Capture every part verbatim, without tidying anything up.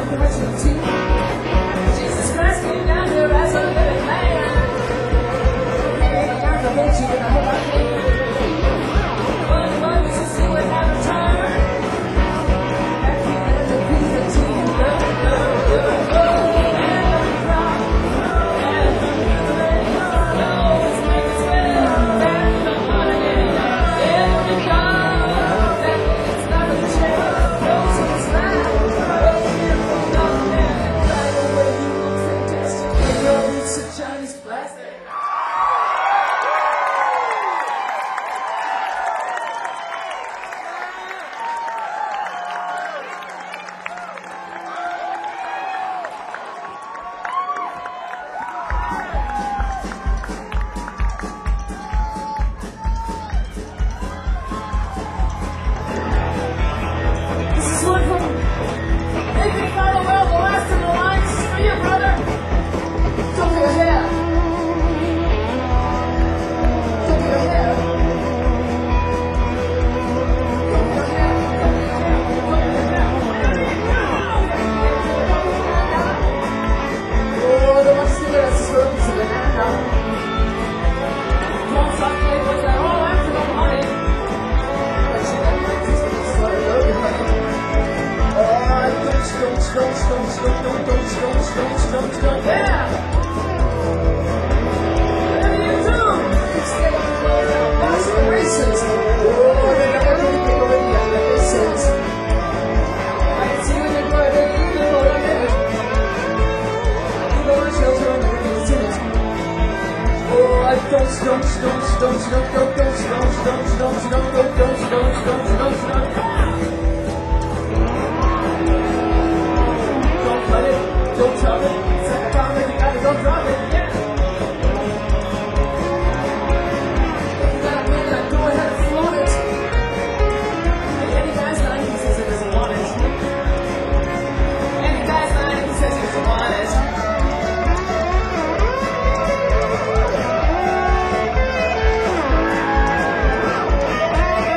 Thank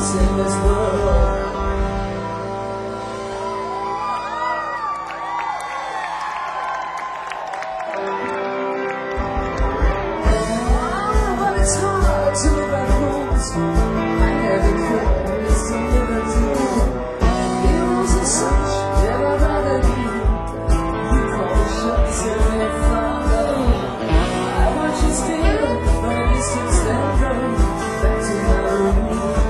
in this world. Oh, but it's hard to live at home. I never could. It's a liberty. The rules are such that I'd rather be. You call the shots and they follow. I want you still, but at least instead of going back to my room.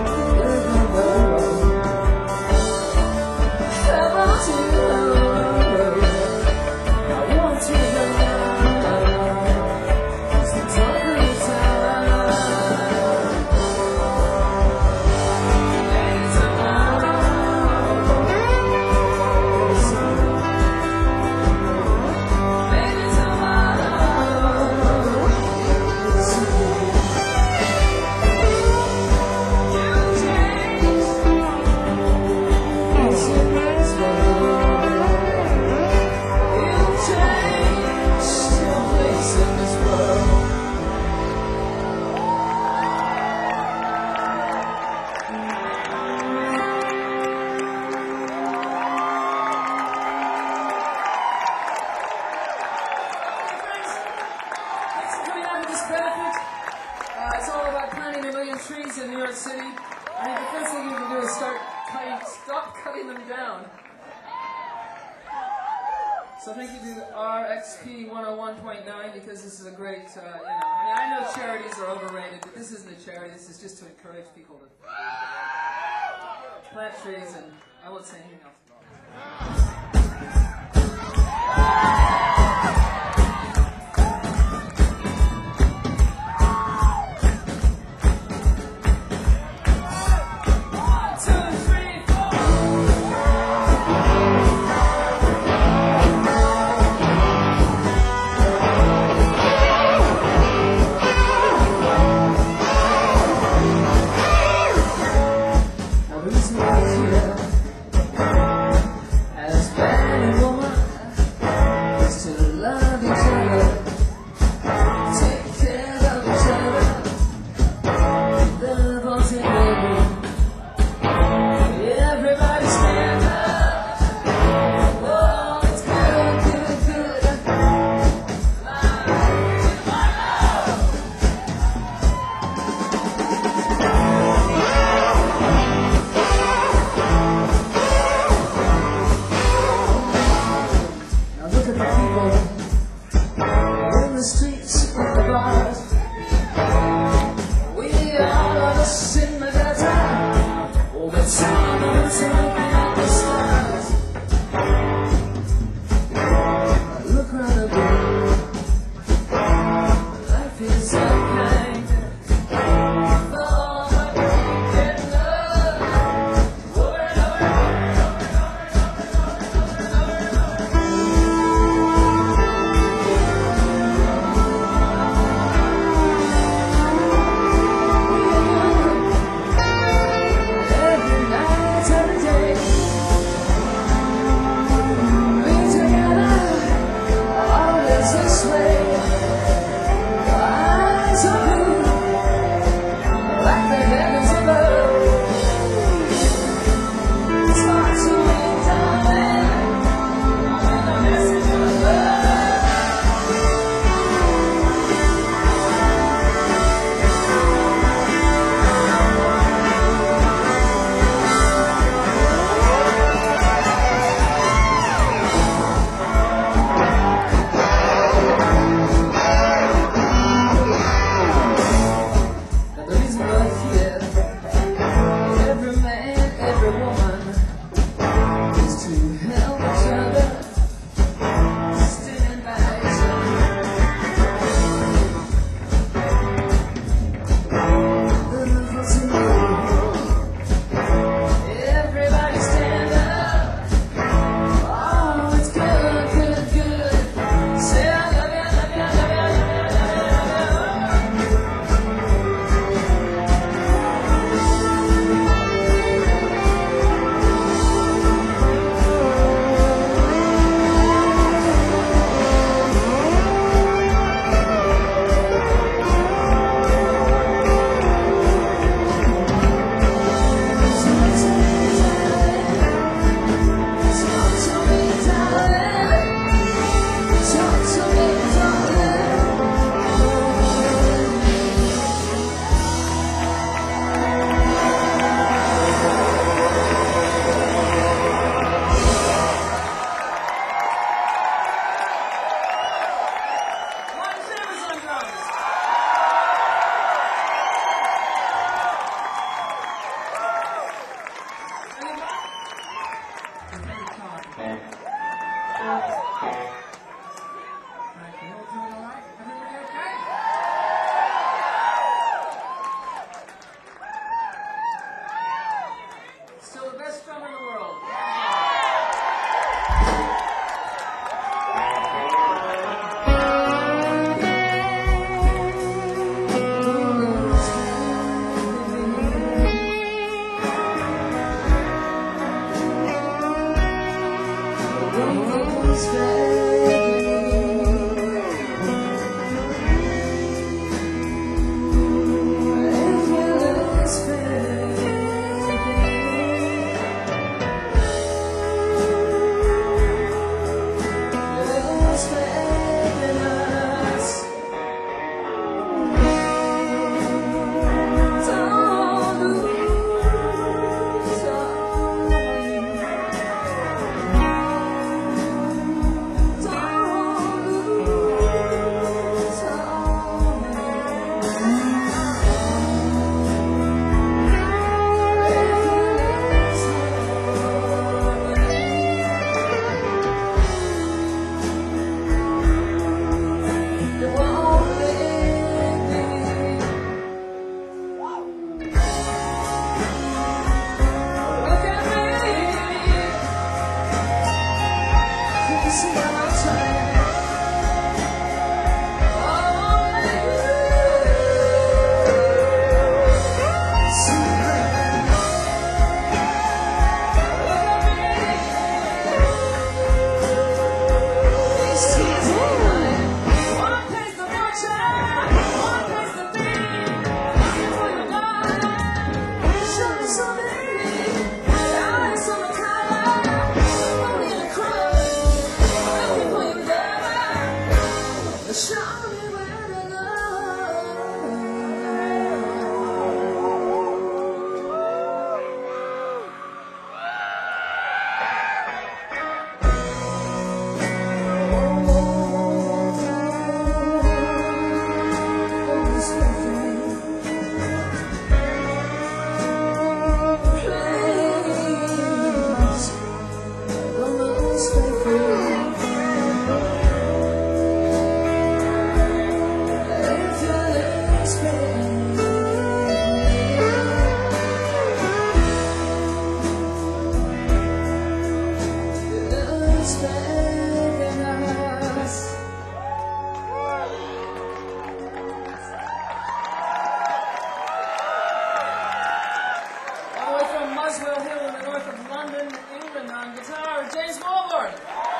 Trees in New York City. I think the first thing you can do is start cutting, stop cutting them down. So thank you to R X P one oh one point nine because this is a great, uh, you know, I mean, I know charities are overrated, but this isn't a charity. This is just to encourage people to plant trees, and I won't say anything else about it. Boswell Hill in the north of London, England on guitar, James Walborn.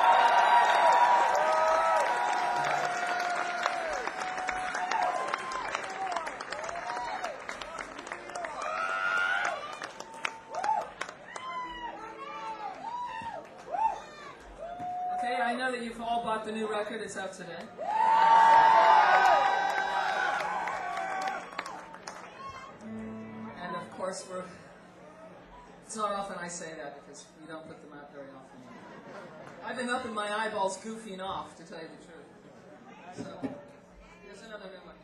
Okay, I know that you've all bought the new record. It's out today. And of course, we're... It's not often I say that because we don't put them out very often. I've been up in my eyeballs goofing off, to tell you the truth. So, here's another new one.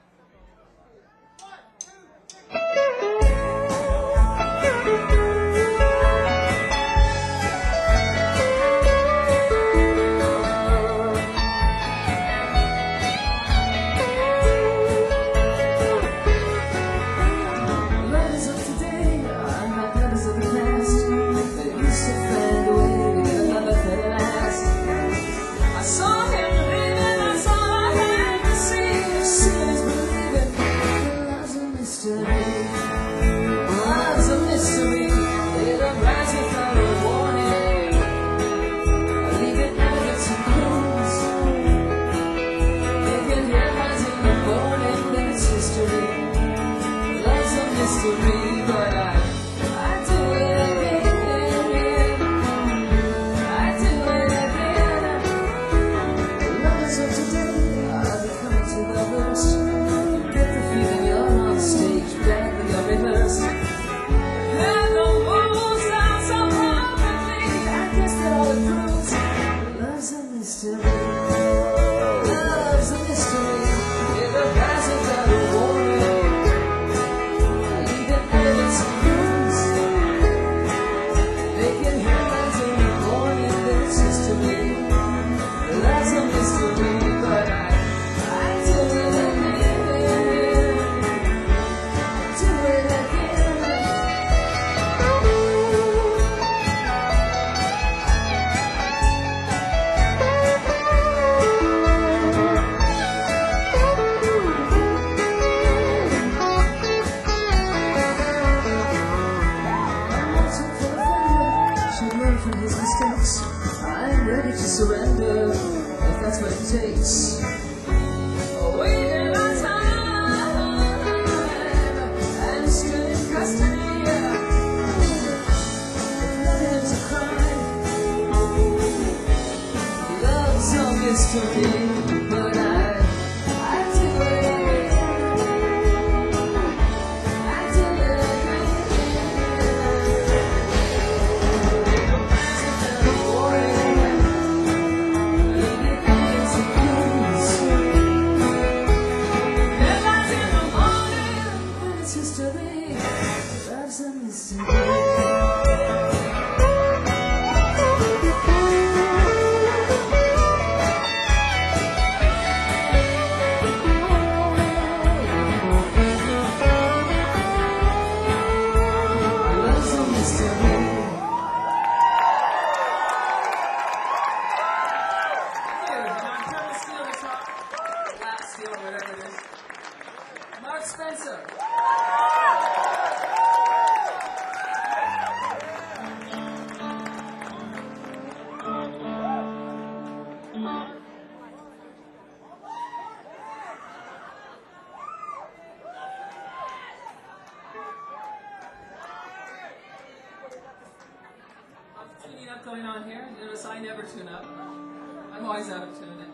Going on here. Notice I never tune up. I'm always out of tune. And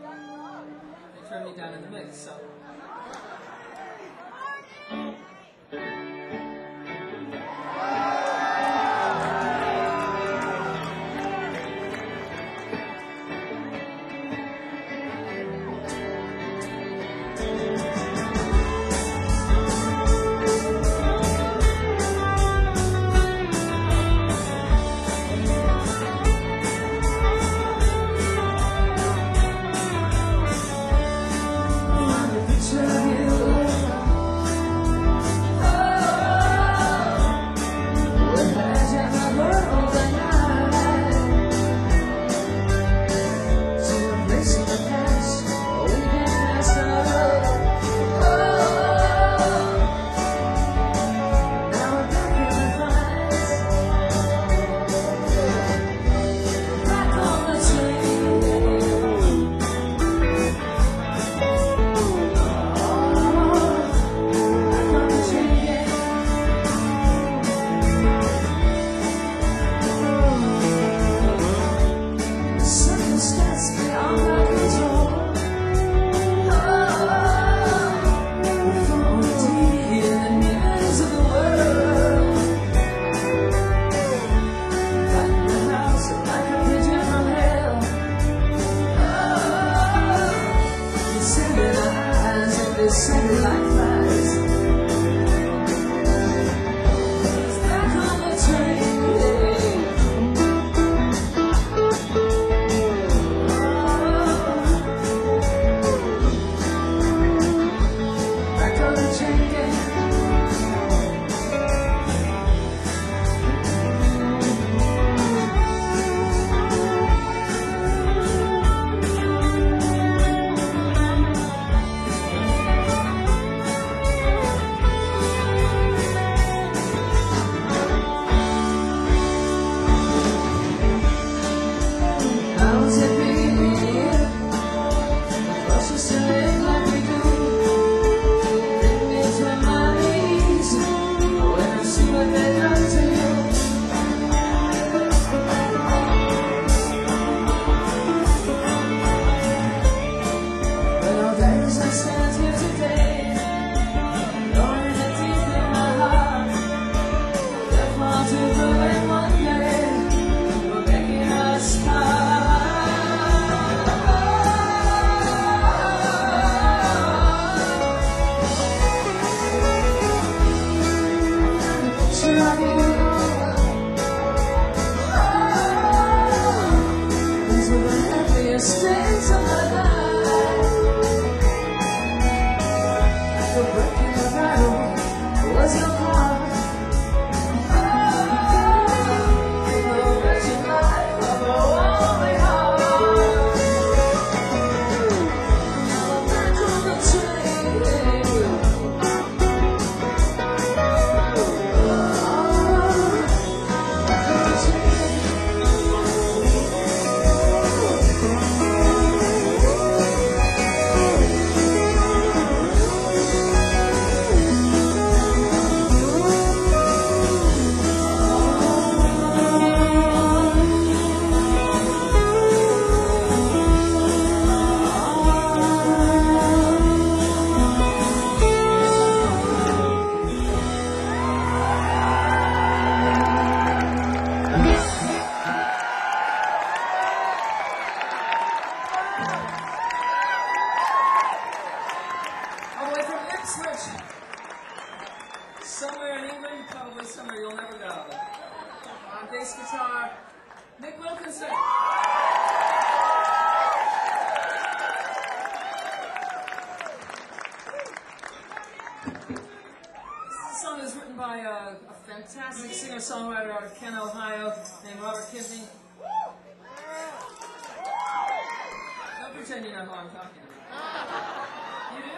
they turn me down in the mix, so. Thank you. like you. These were the happiest days of my life. The breaking the rattle was your heart. Somewhere in England, probably somewhere you'll never go. On bass guitar, Nick Wilkinson. This song is written by a, a fantastic singer-songwriter out of Kent, Ohio, named Robert Kinsey. Don't pretend you know who I'm talking about. You do?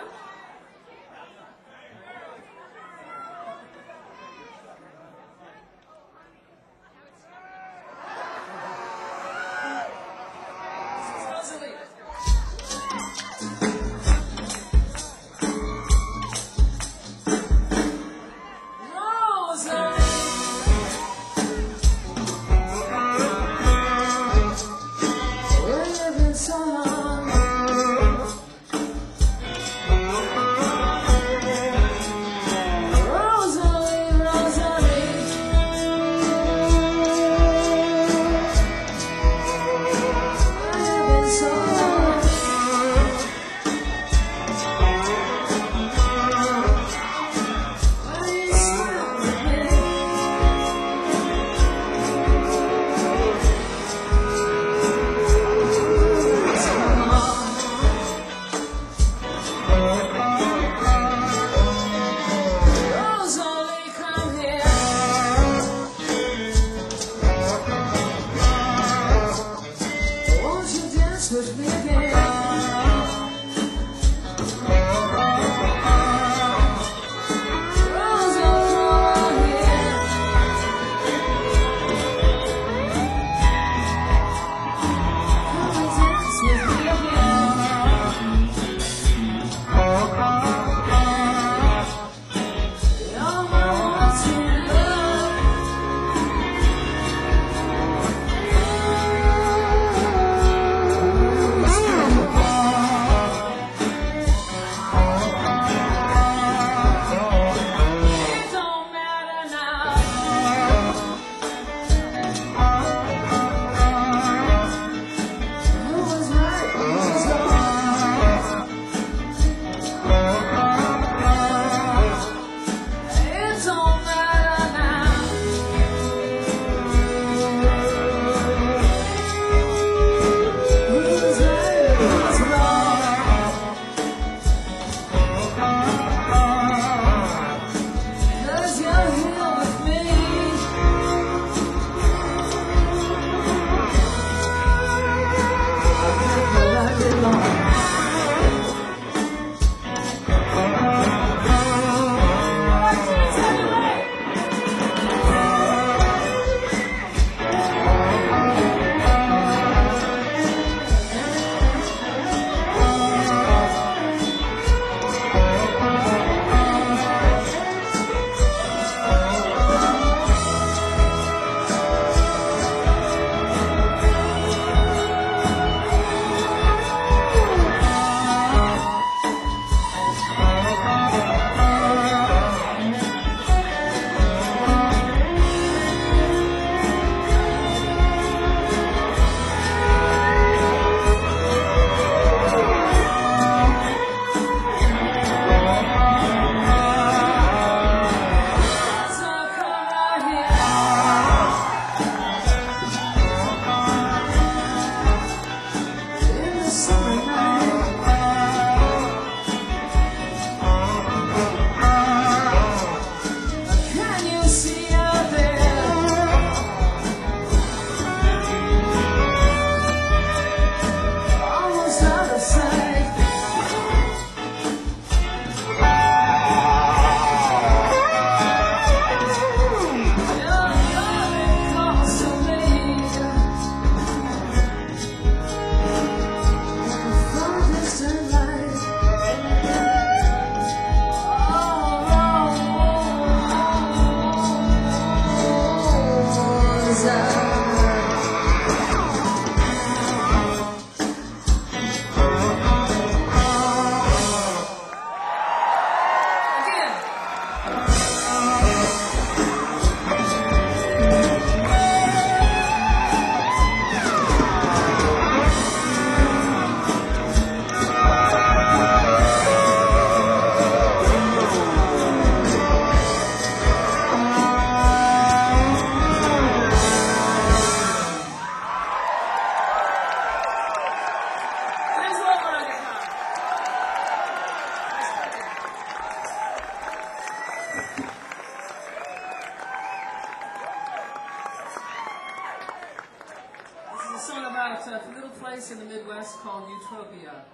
about a little place in the Midwest called Utopia.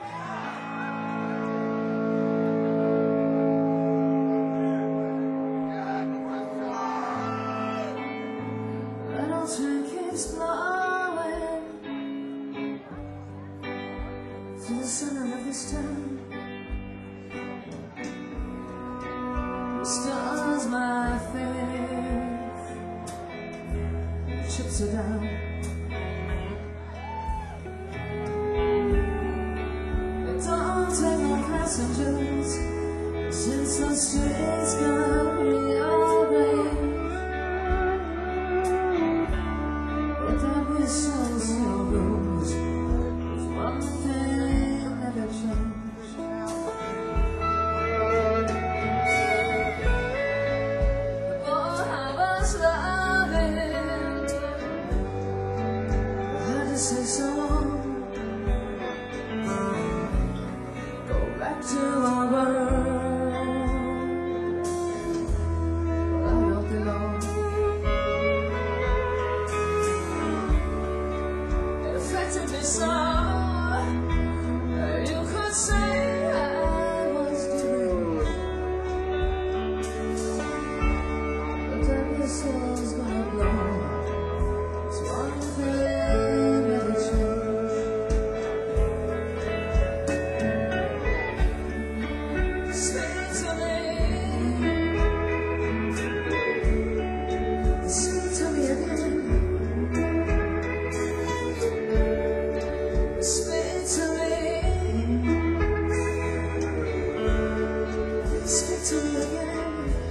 That old train keeps blowing through the center of this town. Restores my faith, chips are down. It don't take no passengers since the streets got rearranged. But that whistle still goes, there's one thing never changed. The boy I was loving had to say so long. Go back to our world. I don't belong. It affected me so. You could say I was doomed. But that whistle's gonna blow. It's one thing never changed. Speak to me. Speak to me again. Speak to me. Speak to me again.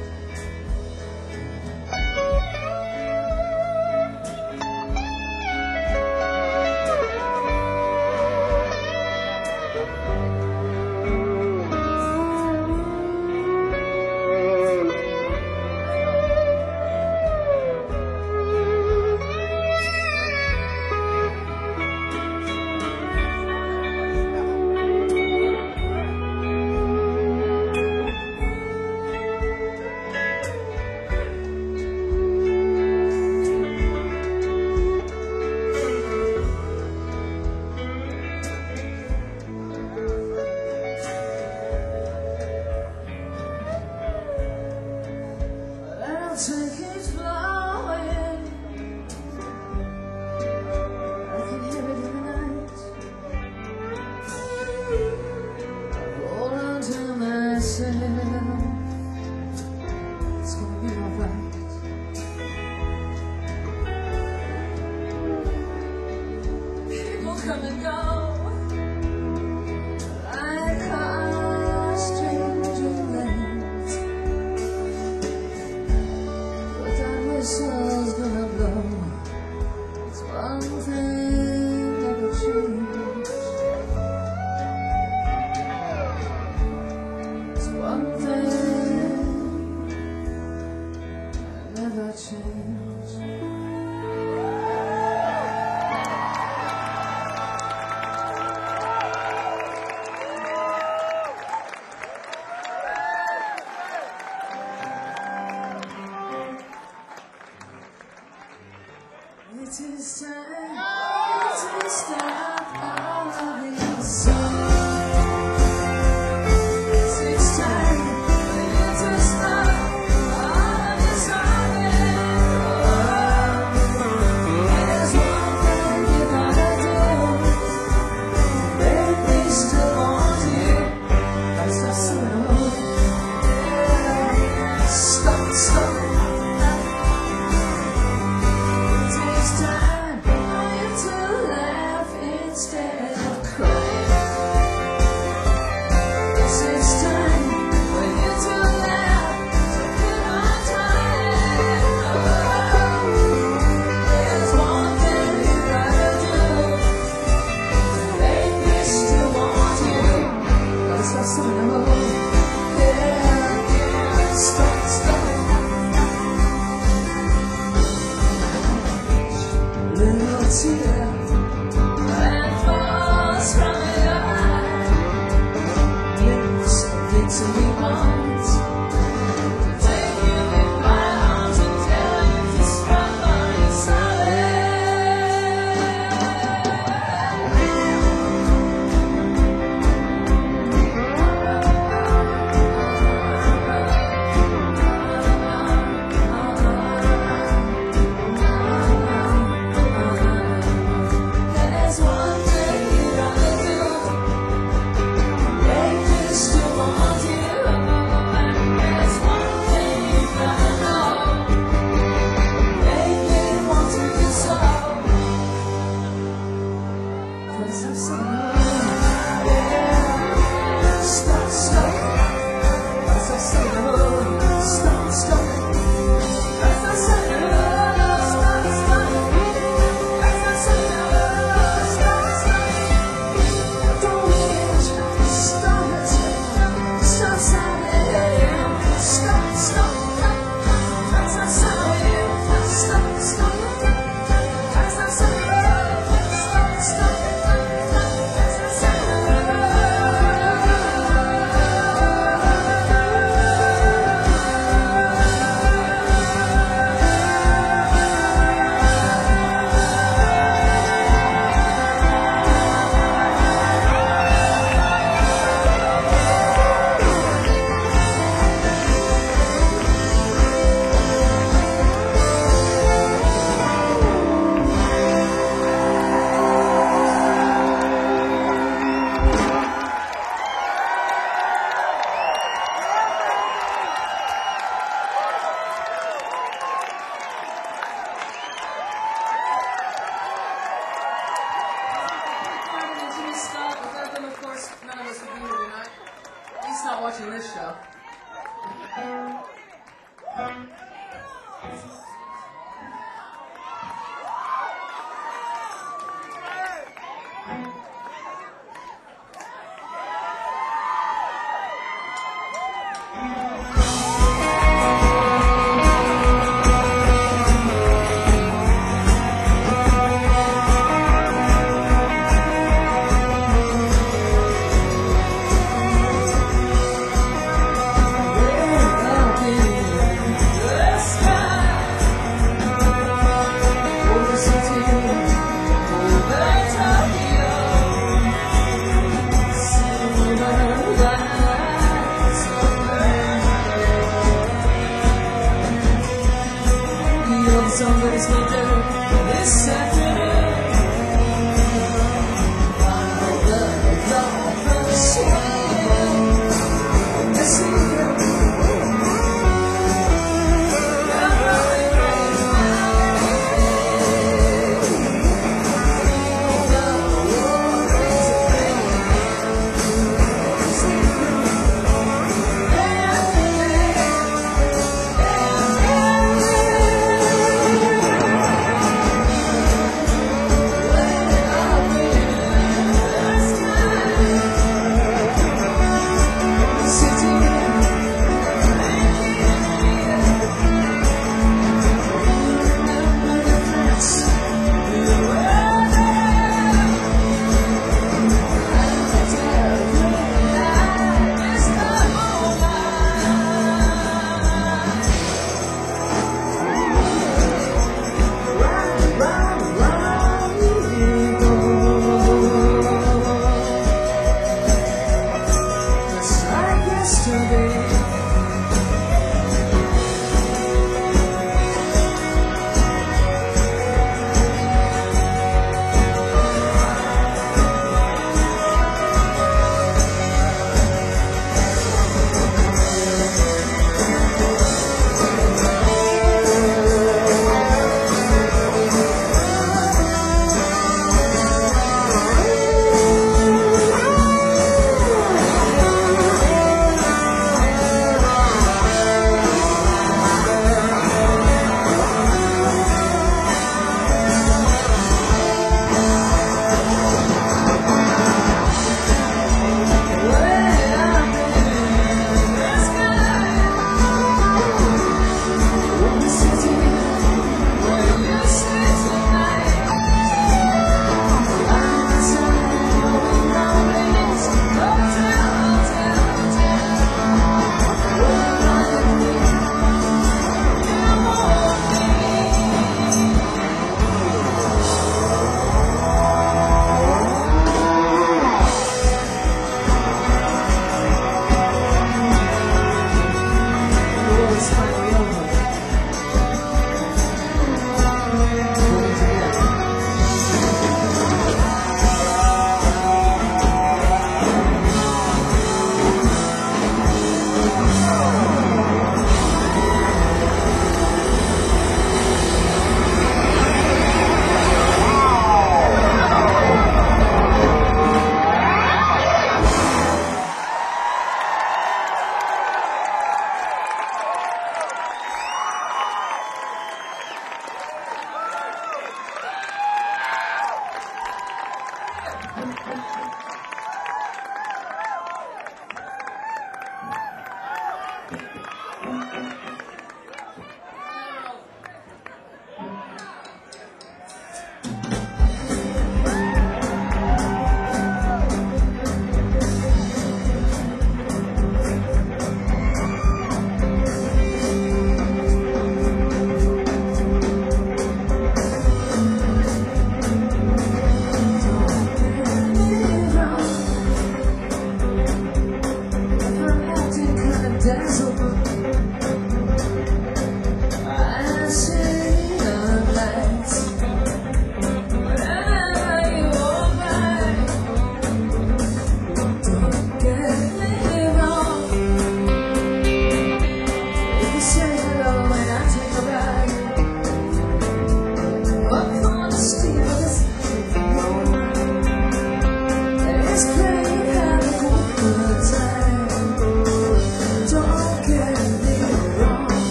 That train keeps blowing. I can hear it in the night. I hold on to myself. It's gonna be alright. People come and go like cars changing lanes. But that whistle's gonna blow. It's one thing never changed. It's one thing never changed. It is time, it is time, all of the sun. It is time, it is time, all of the sun. There's one thing you gotta do, make me still want you. Gotta stop singing alone. Stop, stop. It is time for you to laugh instead of crying. This is time for you to laugh, so keep on trying. Oh, there's one thing you gotta do, make me still want you. Gotta stop singing alone. Yeah, yeah, stop, stop. show. Somebody's winter this afternoon. Follow the love of the swing. The secret.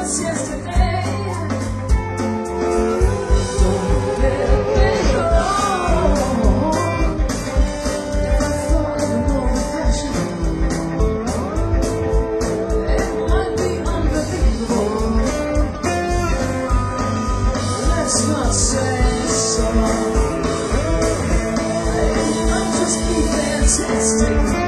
was yesterday. Don't let me go. If I thought of an old passion, it might be unbelievable. Let's not say so. It might just be fantastic.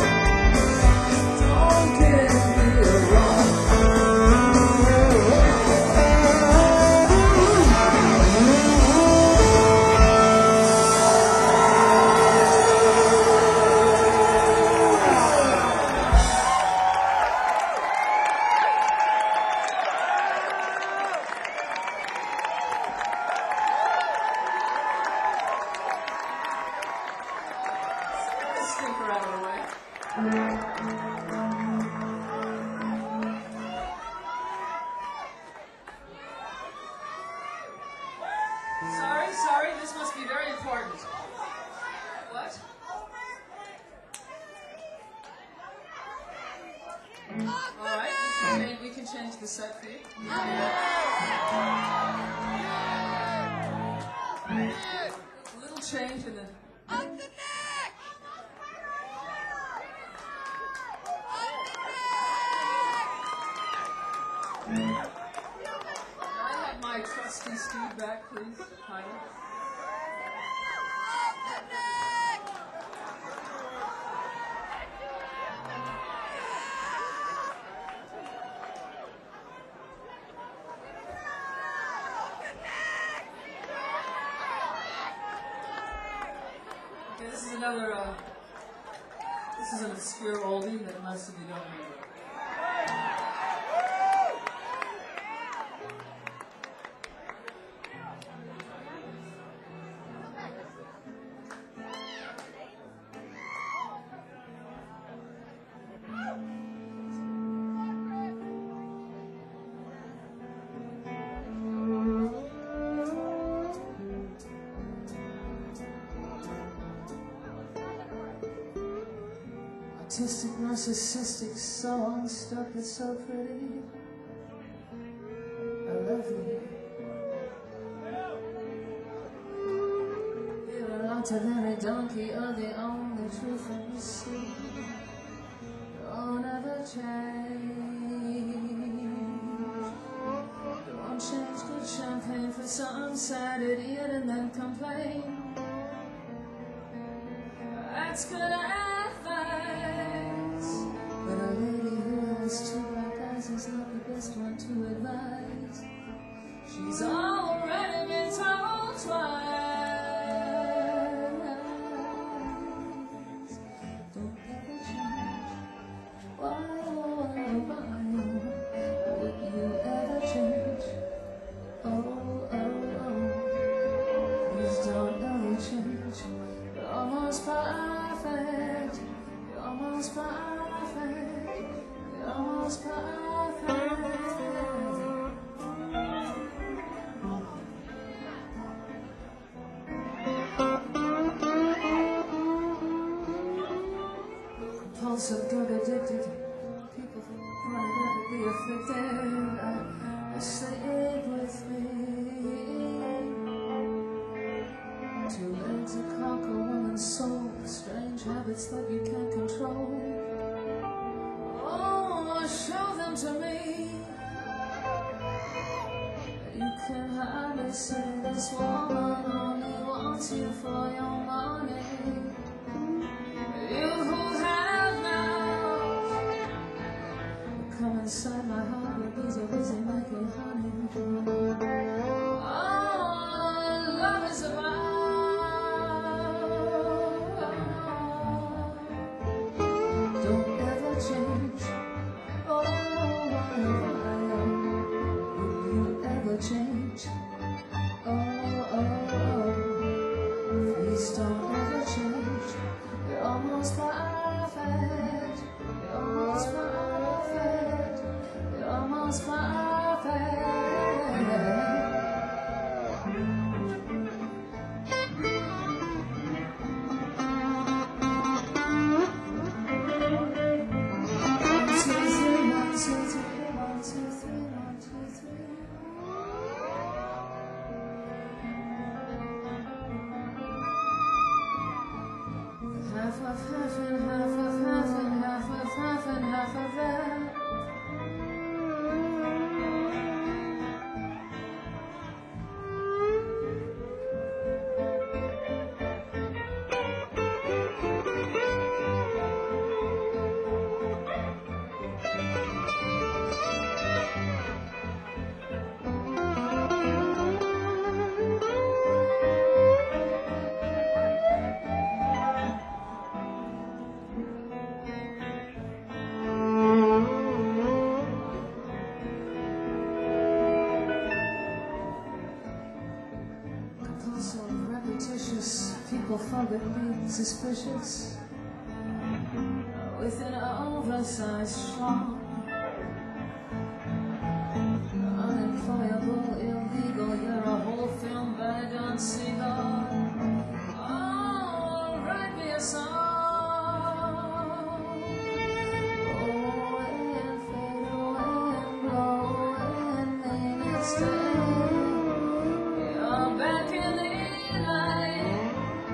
Stinker out of the way. Sorry, sorry, this must be very important. What? Alright, we can change, we can change the set for you. A little change in the... My trusty steed back, please. Hi. Okay, this is another, uh, this is an obscure oldie that most of you don't know. Artistic, narcissistic song stuck, it's so pretty. I love you. You're not than a donkey, are the only truth that you see. Don't ever change. Don't change good champagne for some sad idiot and then complain. That's gonna but a lady who has two black eyes is not the best one to advise. She's already been told twice. Don't ever change. Why, why, why would you ever change? Oh, oh, oh. Please don't ever change. You're almost perfect. You're almost perfect. You're almost perfect. Compulsive, drug addicted, people want to never be afflicted. I, I stayed with me. Two legs that conquer woman's soul, strange habits that you can't control. Show them to me. You can hardly say this woman only wants you for your money. You who have mouths, come inside my heart where bees are busy making honey. Oh, love is about. Don't ever change. Change. Oh, oh, oh. Please don't ever change. You're almost perfect. You're almost perfect. You're almost perfect. people forget me suspicious with an oversized strong, unemployable, illegal. You're a whole film by Don Siegel. Oh, write me a song. Oh, and fade away and blow away and then next day you're back in the light.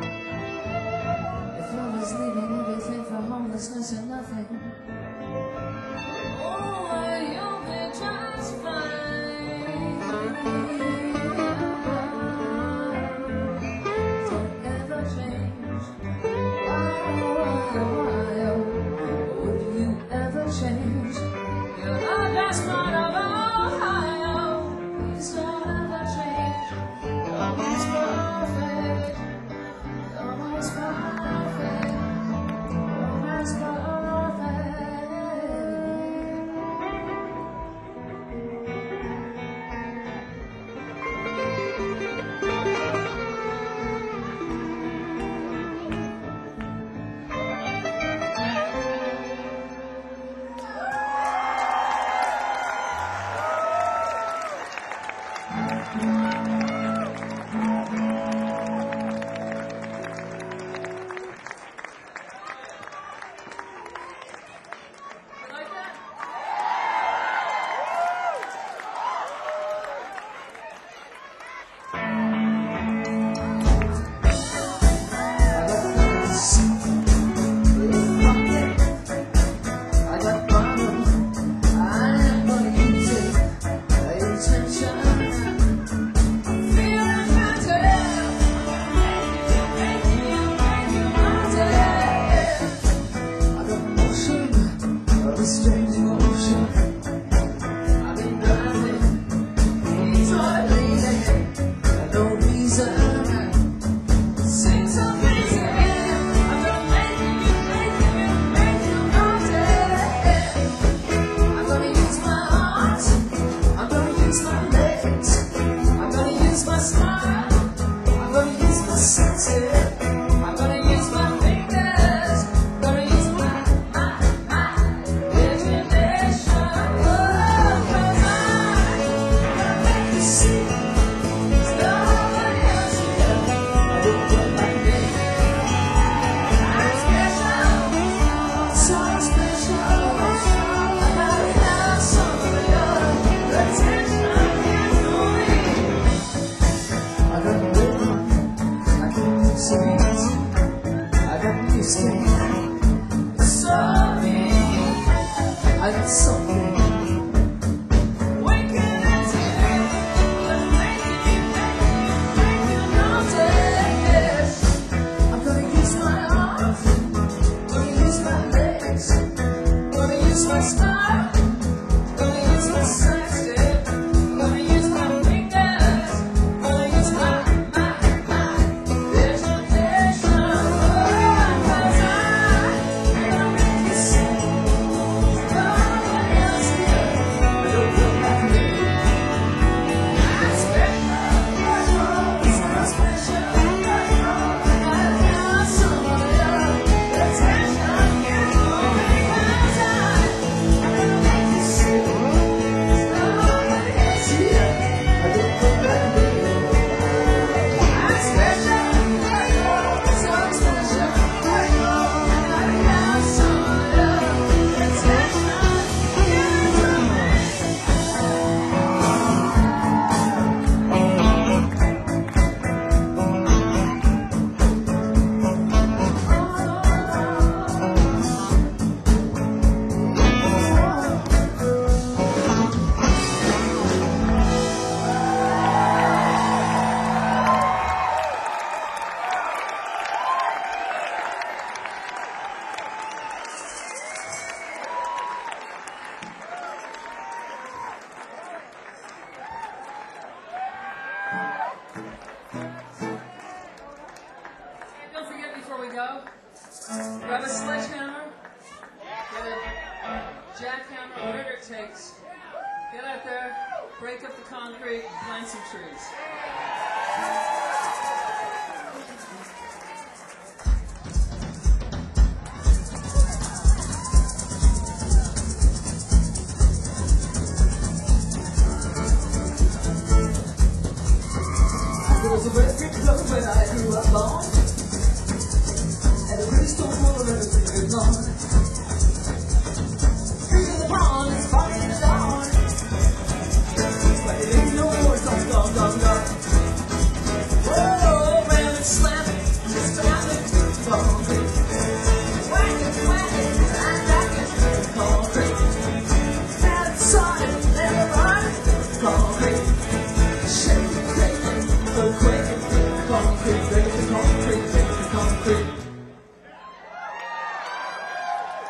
If love is leaving everything for homelessness and nothing, oh, you'll be just fine. Don't ever change. Why, why, would you ever change? You're the best part of Ohio. Please don't ever change. You're most perfect. You're most perfect. You're most perfect. Grab a sledgehammer, get a jackhammer, whatever it takes. Get out there, break up the concrete, plant some trees. was a red brick road when I grew up on, and a pretty stone wall and a pretty good lawn. Drinking the pond, it's foggy and dawn, but it ain't no more gone, gone, gone, gone. Whoa, man, it's slamming, it's slamming, concrete. Whacking, whacking, I'm whacking, concrete. Now it's solid, never running, concrete. Shaking, quaking, quaking, concrete, breaking the concrete, breaking the concrete.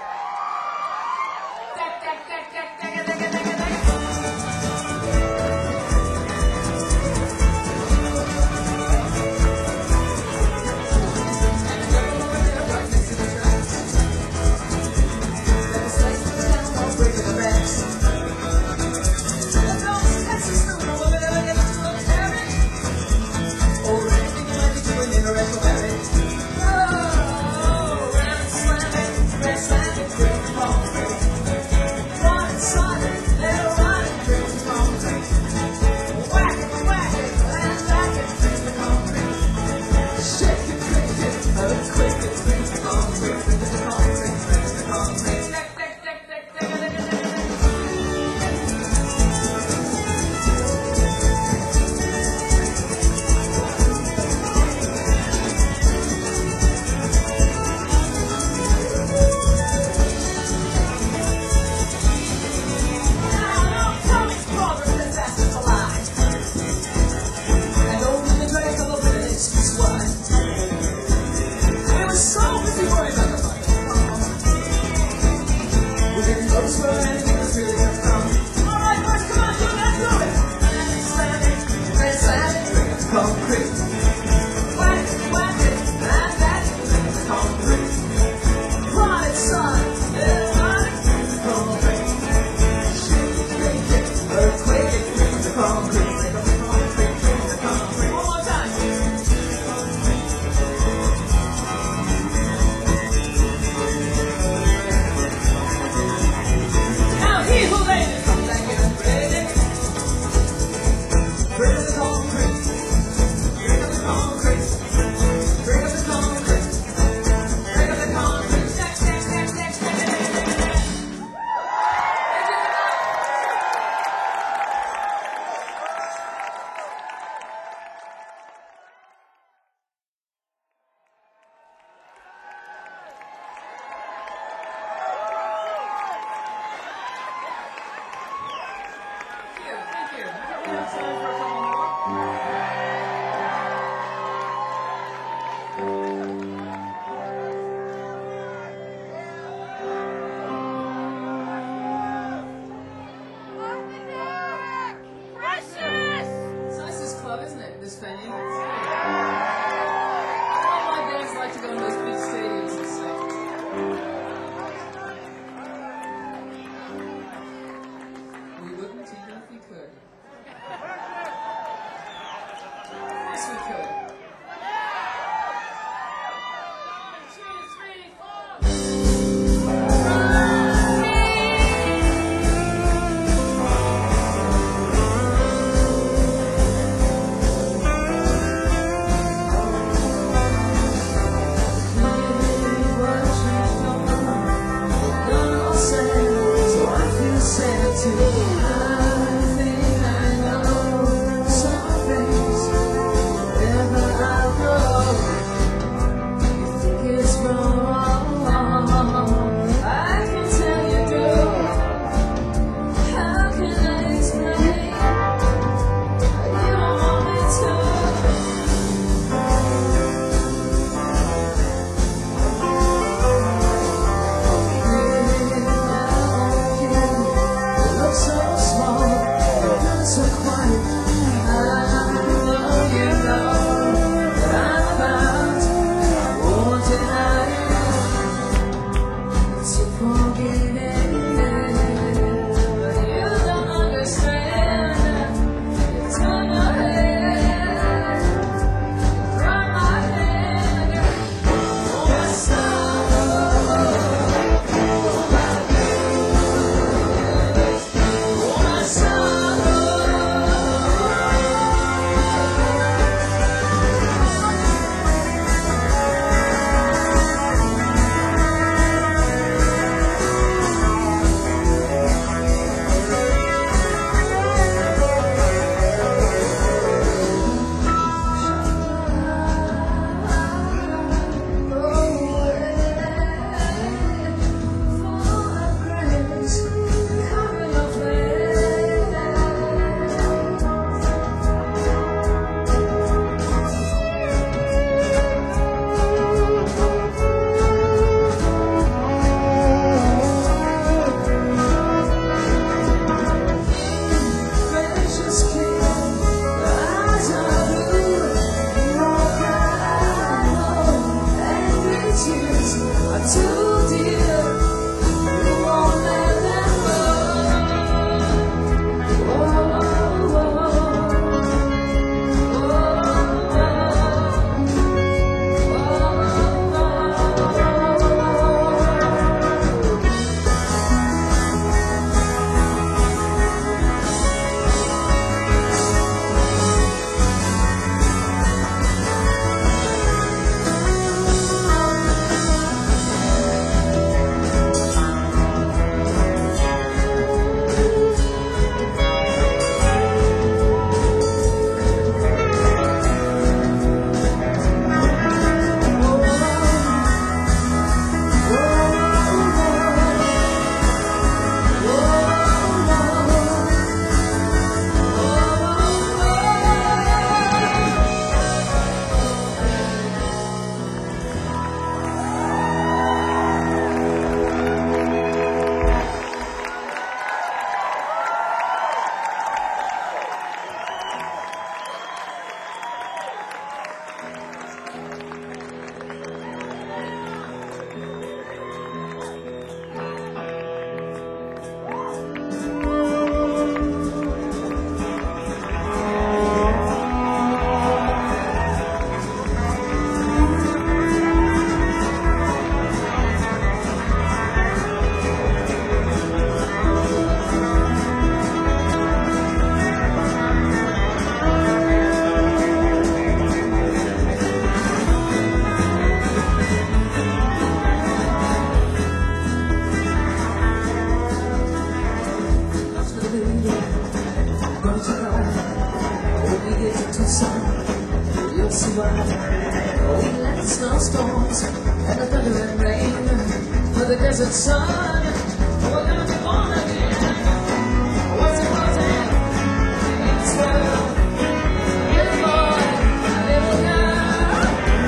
Don't you know? When we get to Tucson, you'll see why. We let the snowstorms and the thunder and rain for the desert sun. We're gonna be born again. What's it gonna take? It's world. Little boy, little girl.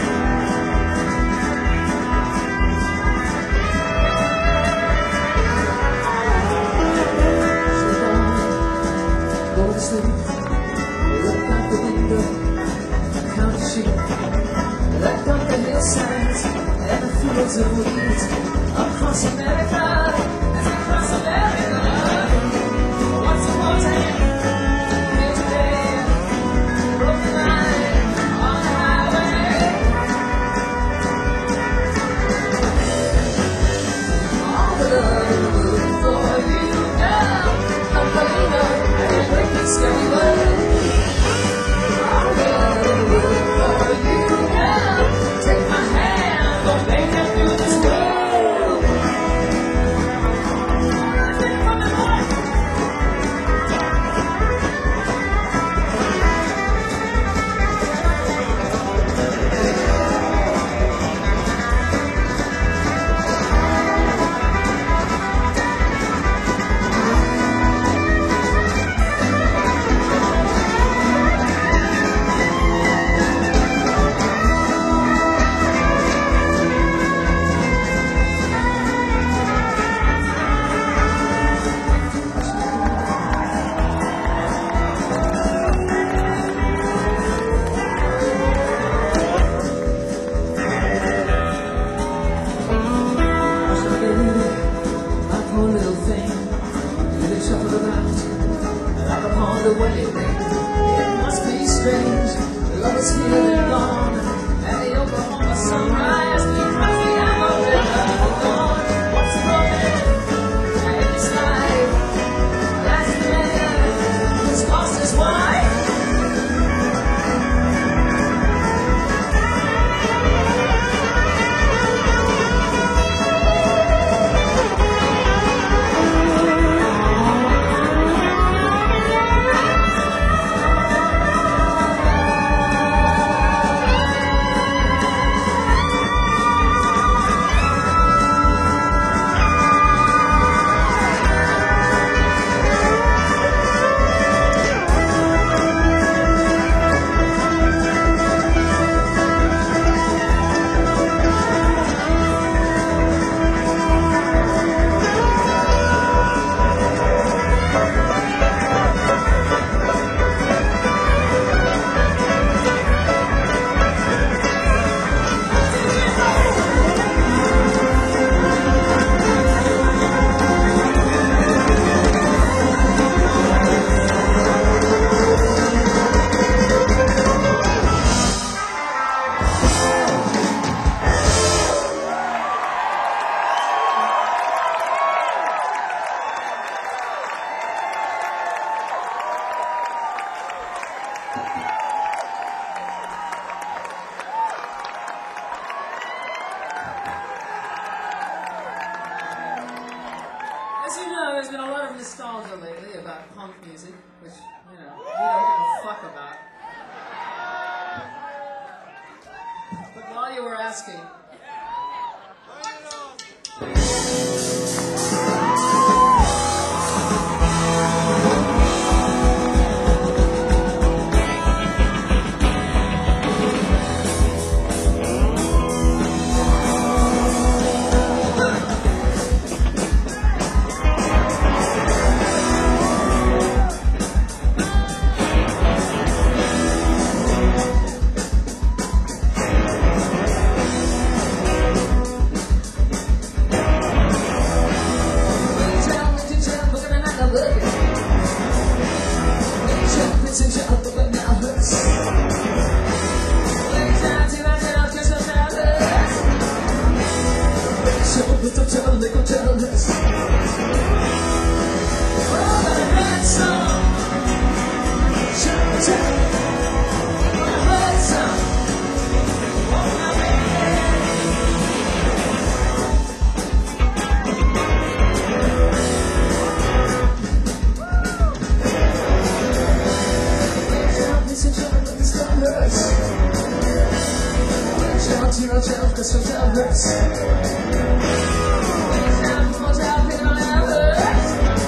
Go to sleep, look out the window, count the sheep, let down the hillsides and the fields of weeds across America, as we cross America. What's the mountain here today? Broken line on the highway. All the love in the world for you now, I'm Polino. Scary world. All the love in the world for you now. Take my hand, don't make it through this world. Take from the heart. The way it must be strange. Love is here and gone, and the Oklahoma sunrise across the Amarillo dawn. What's broken in this life? Last man who's lost his wife. As you know, there's been a lot of nostalgia lately about punk music, which, you know, we don't give a fuck about. But while you were asking, to your child, cause your child hurts. Watch out, pick on others.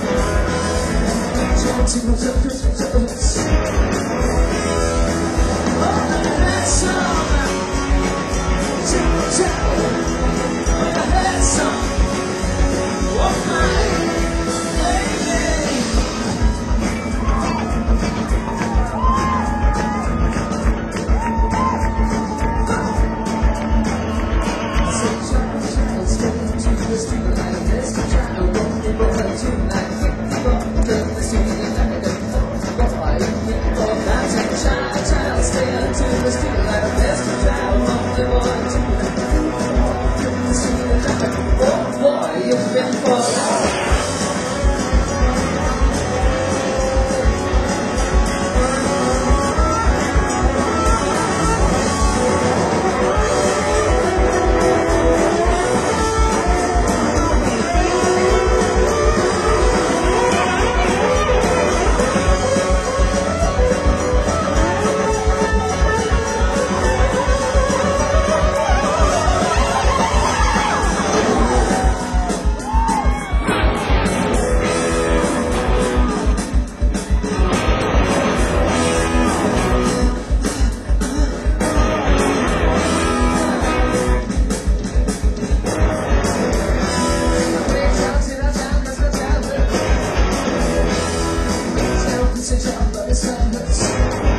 Don't take no time, cause your child hurts. Oh, that song. Take no time. Oh, that song. Oh, my. But it's not